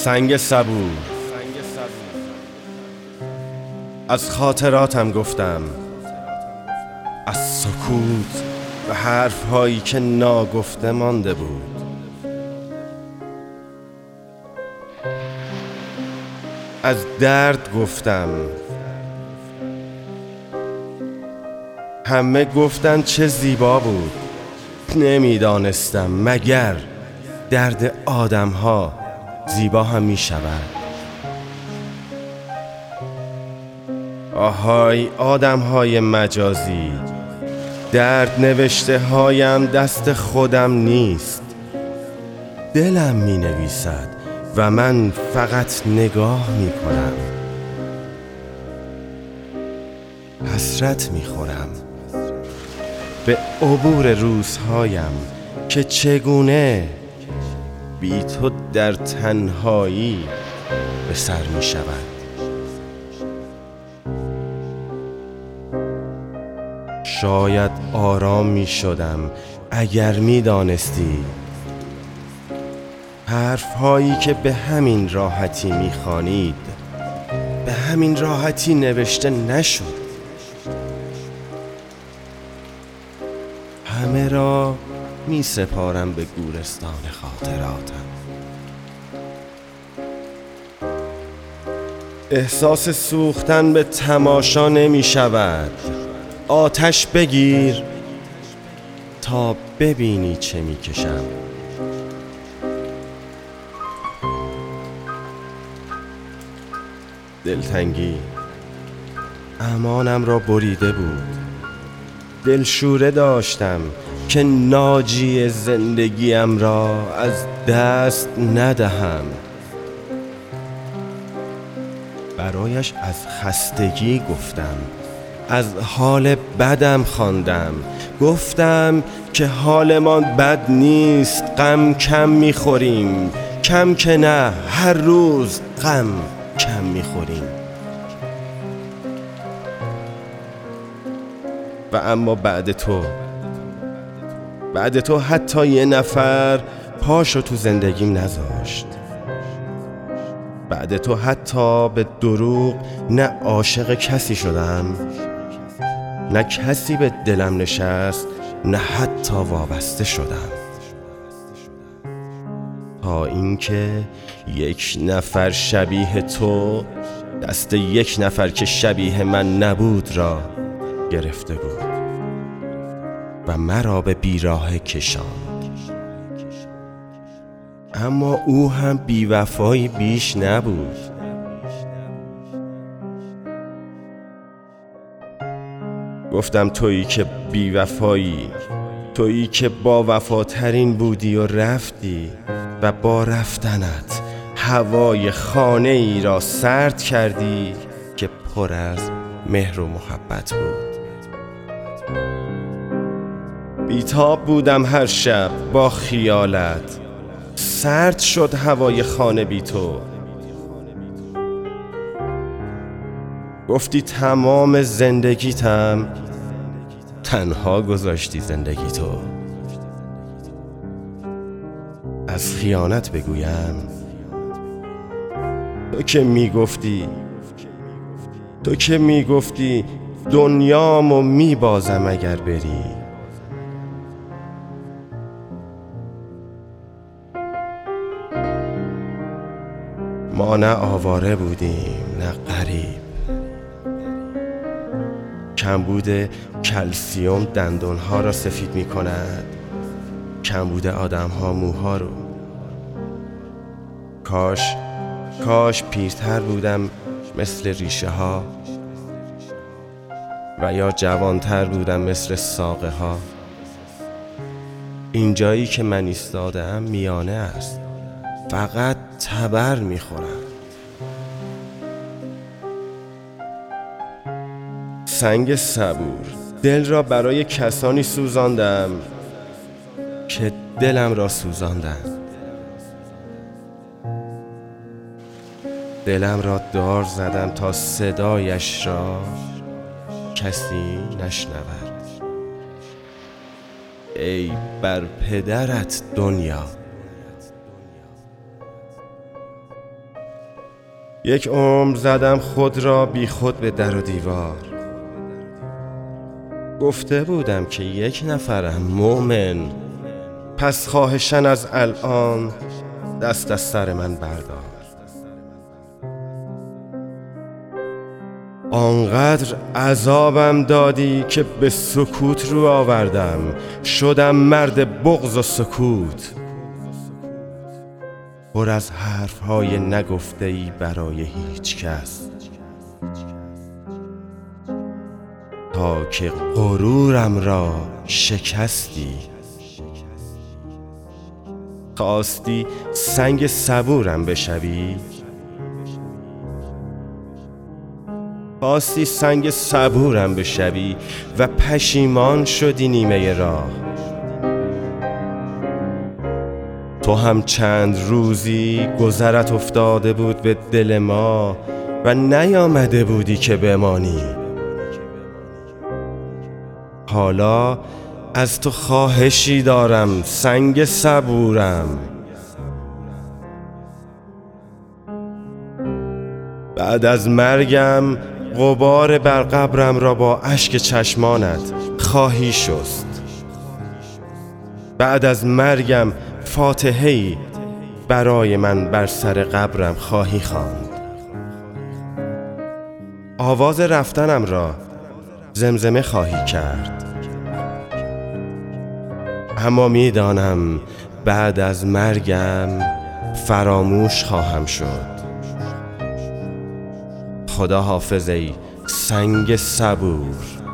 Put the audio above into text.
سنگ صبور. از خاطراتم گفتم، از سکوت و حرفهایی که ناگفته مانده بود. از درد گفتم، همه گفتند چه زیبا بود. نمیدانستم مگر درد آدم‌ها زیبا هم می شود. آهای آدم‌های مجازی، درد نوشته هایم دست خودم نیست. دلم می نویسد و من فقط نگاه می کنم. حسرت می خورم به عبور روزهایم که چگونه بی تو در تنهایی به سر می شود. شاید آرام می شدم اگر می دانستی حرفهایی که به همین راحتی می خوانید به همین راحتی نوشته نشد. همه را می سپارم به گورستان خاطراتم. احساس سوختن به تماشا نمی شود. آتش بگیر تا ببینی چه می کشم. دلتنگی امانم را بریده بود. دلشوره داشتم که ناجی زندگیم را از دست ندهم. برایش از خستگی گفتم، از حال بدم خواندم. گفتم که حالمان بد نیست، غم کم میخوریم. کم که نه، هر روز غم کم میخوریم. و اما بعد تو حتی یه نفر پاشو تو زندگیم نذاشت. بعد تو حتی به دروغ نه عاشق کسی شدم، نه کسی به دلم نشست، نه حتی وابسته شدم. تا اینکه یک نفر شبیه تو دست یک نفر که شبیه من نبود را گرفته بود و مرا به بیراه کشاند. اما او هم بی‌وفایی بیش نبود. گفتم تویی که بی‌وفایی، تویی که با وفاترین بودی و رفتی و با رفتنت هوای خانه ای را سرد کردی که پر از مهر و محبت بود. بیتاب بودم هر شب با خیالت، سرد شد هوای خانه بی تو. گفتی تمام زندگیتم، تنها گذاشتی زندگی تو. از خیانت بگویم، تو که میگفتی دنیامو میبازم اگر بری. ما نه آواره بودیم نه غریب. کمبود کلسیوم دندانها را سفید می کند، کمبود آدمها موها رو. کاش پیرتر بودم مثل ریشه ها، و یا جوانتر بودم مثل ساقه ها. اینجایی که من ایستاده‌ام میانه است، فقط تبر میخورم. سنگ صبور. دل را برای کسانی سوزاندم که دلم را سوزاندند. دلم را دار زدم تا صدایش را کسی نشنود. ای بر پدرت دنیا. یک عمر زدم خود را بی خود به در و دیوار. گفته بودم که یک نفرم مومن، پس خواهشاً از الان دست از سر من بردار. آنقدر عذابم دادی که به سکوت رو آوردم، شدم مرد بغض و سکوت، پر از حرفهای نگفته‌ای برای هیچ کس، تا که غرورم را شکستی. خواستی سنگ صبورم بشوی، خواستی سنگ صبورم بشوی و پشیمان شدی نیمه راه. تو هم چند روزی گذرت افتاده بود به دل ما و نیامده بودی که بمانی. حالا از تو خواهشی دارم سنگ صبورم، بعد از مرگم غبار بر قبرم را با اشک چشمانت خواهی شست. بعد از مرگم فاتحه‌ای برای من بر سر قبرم خواهی خواند. آواز رفتنم را زمزمه خواهی کرد، اما میدانم بعد از مرگم فراموش خواهم شد. خدا حافظ ای سنگ صبور.